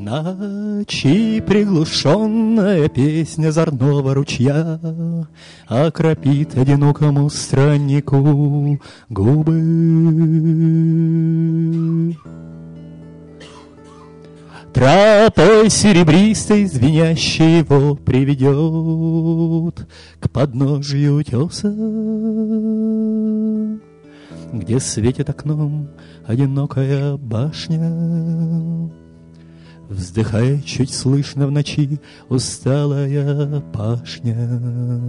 Ночи приглушенная песня зорного ручья окропит одинокому страннику губы. Тропой серебристой звенящей его приведет к подножью утеса, где светит окном одинокая башня. Вздыхает чуть слышно в ночи усталая пашня.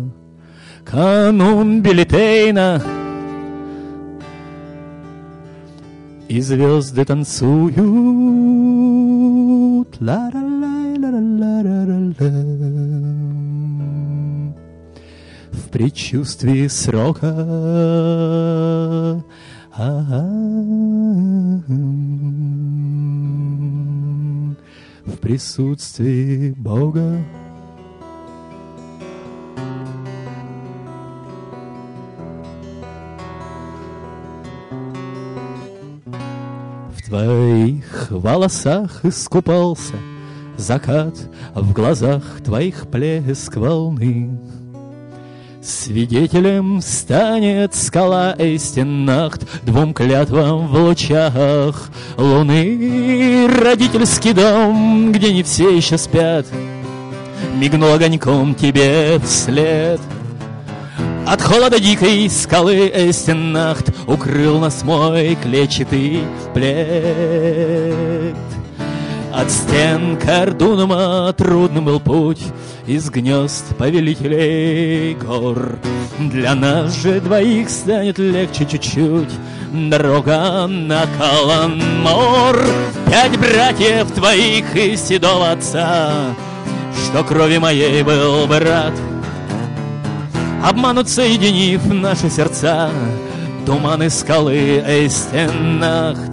Канун Билетейна, и звезды танцуют. Ла-ла-ла-ла-ла-ла-ла-ла. В предчувствии срока. В присутствии Бога. В твоих волосах искупался закат, в глазах твоих плеск волны. Свидетелем станет скала Эйстенахт двум клятвам в лучах луны. Родительский дом, где не все еще спят, мигнул огоньком тебе вслед. От холода дикой скалы Эйстенахт укрыл нас мой клетчатый плед. От стен Кардунума трудным был путь из гнезд повелителей гор. Для нас же двоих станет легче чуть-чуть дорога на Каланмор. 5 братьев твоих и седого отца, что крови моей был брат, обманут, соединив наши сердца, туманы скалы Эйстенахт.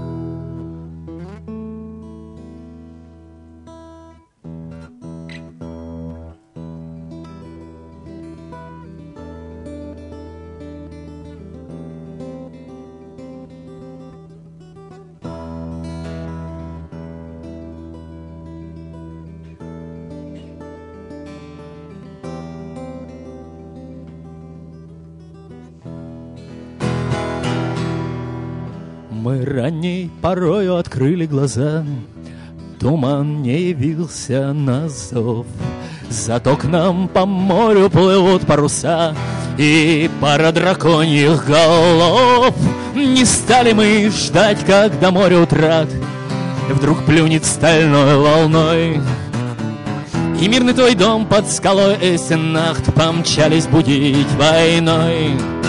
Мы ранней порою открыли глаза, туман не явился на зов. Зато к нам по морю плывут паруса и пара драконьих голов. Не стали мы ждать, когда море утрат вдруг плюнет стальной волной, и мирный твой дом под скалой Эйстенахт помчались будить войной.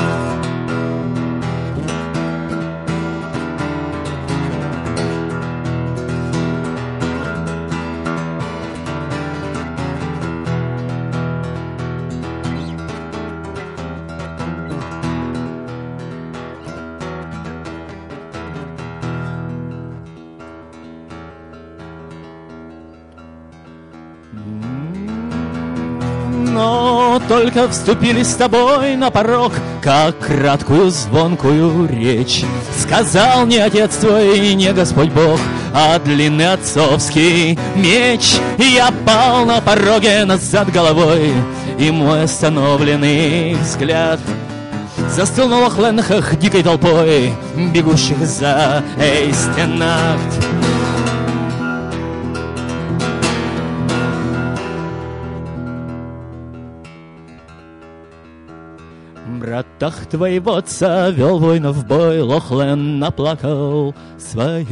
Но только вступили с тобой на порог, как краткую звонкую речь сказал не отец твой, не Господь Бог, а длинный отцовский меч. Я пал на пороге назад головой, и мой остановленный взгляд застыл на Лохленхах дикой толпой, бегущих за Эйстенахт. Братах твоего отца вел войну в бой, Лохлен наплакал своих.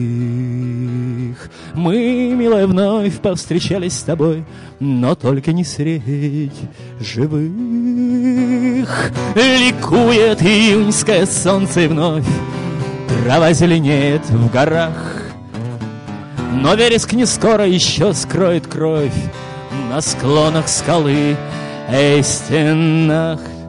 Мы, милая, вновь повстречались с тобой, но только не средь живых. Ликует июньское солнце, и вновь трава зеленеет в горах. Но вереск не скоро еще скроет кровь на склонах скалы Эйстенахт.